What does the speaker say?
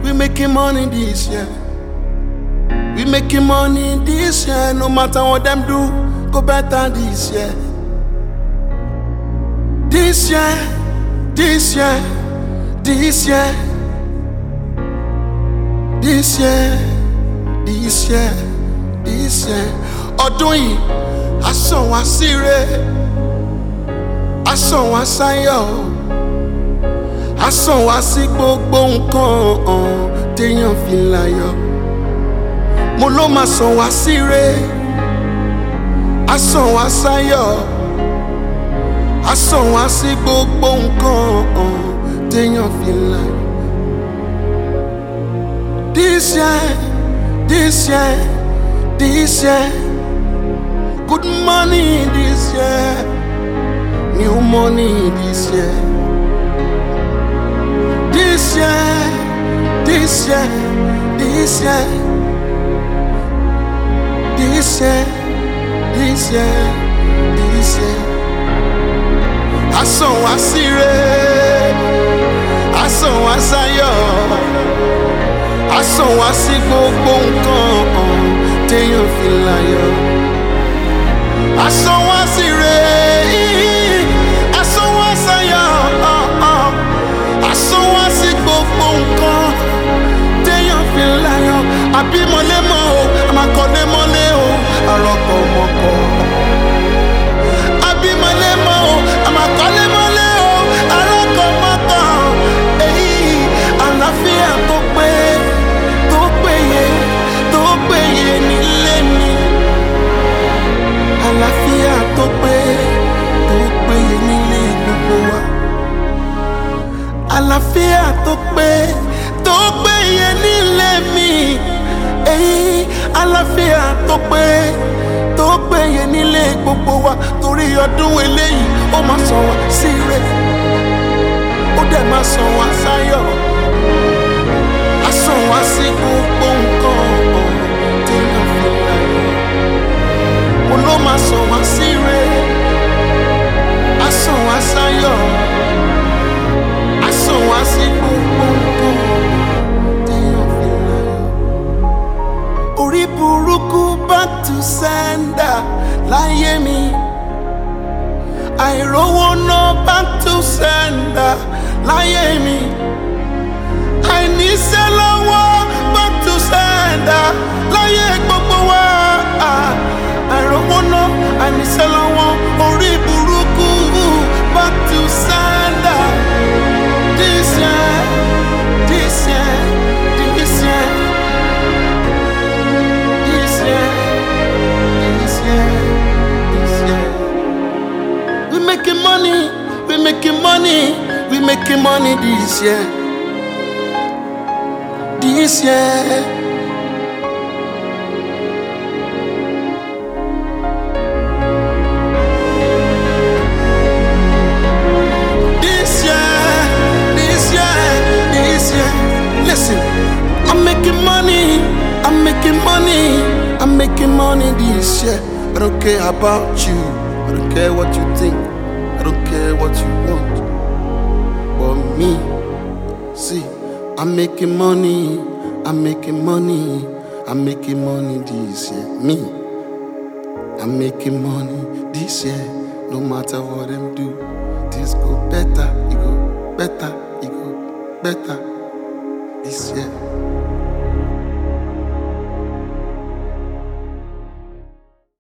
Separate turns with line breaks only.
We making money this year. We making money this year. No matter what them do, go better this year. This year, this year, this year, this year, this year, this year. Ọdún yìí, a sàn wá síre, a sàn wá sáyọ̀, a sàn wá sí gbogbo nǹkan téèyàn fi láyọ̀. Mo ló máa sàn wá síre, a sàn wá sáyọ̀, a sàn wá sí gbogbo nǹkan téèyàn fi láyọ̀. This year, this year, this year, good money this year, new money this year. This year, this year, this year, this year, this year, this year. I sàn wá síre, I sàn wá sáyọ̀, I sàn wá sí gbogbo nǹkan téèyàn fi láyọ̀. I sàn wá síre, I sàn wá sáyọ̀, I sàn wá sí gbogbo nǹkan téèyàn fi láyọ̀. Àbí mọ́lẹ́mọ́ o, àmàkọ́lé mọ́lé o, àròkọ̀ mọ́kọ́. Àbí mọ́lẹ́mọ́ o, àmàkọ́lé mọ́lé o, àròkọ̀ mọ́kọ́. Èyí àlàáfíà tó péye nílé mi. Àlàáfíà tó péye nílé gbogbo wa. Àlàáfíà tó péye nílé mi. Èyí àlàáfíà tó péye nílé gbogbo wa. Torí ọdún eléyìí ó máa sàn wá síre, ó dẹ̀ máa sàn wá sáyọ̀, á sàn wá sí gbogbo nǹkan téèyàn fi láyọ̀. Mo ló máa sàn wá síre, á sàn wá sáyọ̀, á sàn wá sí gbogbo nǹkan téèyàn fi láyọ̀. Orí burúkú back to sender láyé mi. Àìrówó ná back to sender láyé mi. Àìníṣẹ́ lọ́wọ́ back to sender láyé gbogbo wa. Àìrówó ná, àìníṣẹ́ lọ́wọ́, orí burúkú back to sender. This year, this year, this year, this year, this year, this year. We making money, we making money, we making money this year. This year. This year, this year, this year. Listen, I'm making money, I'm making money, I'm making money this year. I don't care about you, I don't care what you think, I don't care what you want. But me, see, I'm making money, I'm making money, I'm making money this year. Me, I'm making money this year. No matter what them do, this go better, it go better, it go better this year.